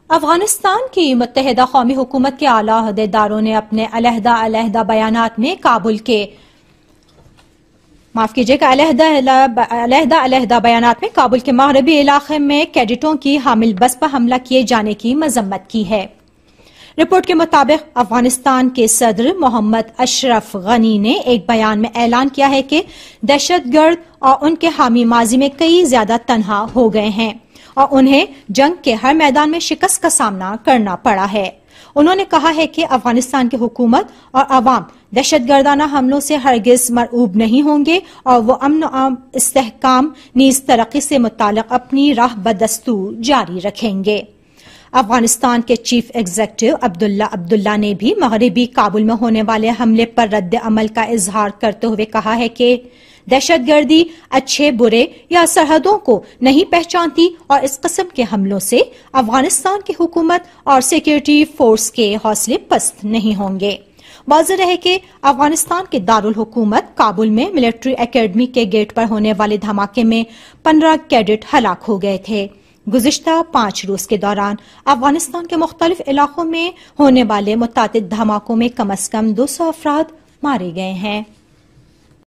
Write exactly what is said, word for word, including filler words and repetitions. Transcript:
افغانستان کی متحدہ قومی حکومت کے اعلیٰ عہدیداروں نے اپنے علیحدہ علیحدہ بیانات میں کابل کے معاف کیجیے گا علیحدہ علیحدہ علیحدہ بیانات میں کابل کے مغربی علاقے میں کیڈٹوں کی حامل بس پر حملہ کیے جانے کی مذمت کی ہے۔ رپورٹ کے مطابق افغانستان کے صدر محمد اشرف غنی نے ایک بیان میں اعلان کیا ہے کہ دہشت گرد اور ان کے حامی ماضی میں کئی زیادہ تنہا ہو گئے ہیں اور انہیں جنگ کے ہر میدان میں شکست کا سامنا کرنا پڑا ہے۔ انہوں نے کہا ہے کہ افغانستان کی حکومت اور عوام دہشت گردانہ حملوں سے ہرگز مرعوب نہیں ہوں گے اور وہ امن و استحکام نیز ترقی سے متعلق اپنی راہ بدستور جاری رکھیں گے۔ افغانستان کے چیف ایگزیکٹو عبداللہ عبداللہ نے بھی مغربی کابل میں ہونے والے حملے پر رد عمل کا اظہار کرتے ہوئے کہا ہے کہ دہشت گردی اچھے برے یا سرحدوں کو نہیں پہچانتی اور اس قسم کے حملوں سے افغانستان کی حکومت اور سیکورٹی فورس کے حوصلے پست نہیں ہوں گے۔ واضح رہے کہ افغانستان کے دارالحکومت کابل میں ملٹری اکیڈمی کے گیٹ پر ہونے والے دھماکے میں پندرہ کیڈٹ ہلاک ہو گئے تھے۔ گزشتہ پانچ روز کے دوران افغانستان کے مختلف علاقوں میں ہونے والے متعدد دھماکوں میں کم از کم دو سو افراد مارے گئے ہیں۔